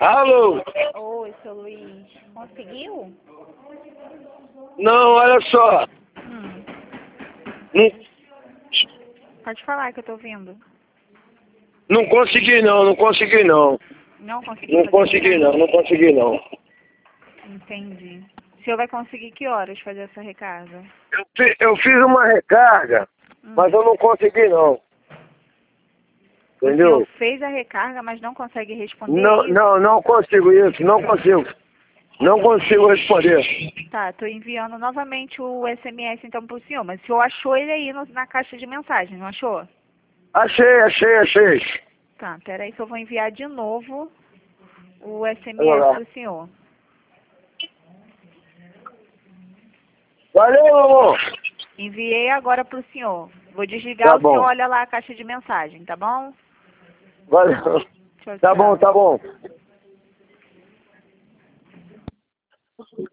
Alô? Oi, seu Luiz. Conseguiu? Não, olha só. Não, Pode falar que eu tô ouvindo. não consegui não, não consegui não. Não consegui Não fazer consegui recarga? não, não consegui não. Entendi. O senhor vai conseguir que horas fazer essa recarga? Eu fiz uma recarga, mas eu não consegui não. O senhor Entendeu? fez a recarga, mas não consegue responder Não, isso? não consigo isso, não consigo. Não consigo responder. Tá, tô enviando novamente o SMS então pro senhor, mas o senhor achou ele aí na caixa de mensagem, não achou? Achei. Tá, peraí que eu vou enviar de novo o Olha SMS lá. pro senhor. Valeu, amor. Enviei agora pro senhor. Vou desligar, Tá o senhor bom. olha lá a caixa de mensagem, tá bom? Valeu. Tchau, Tá bom, tchau. tá bom.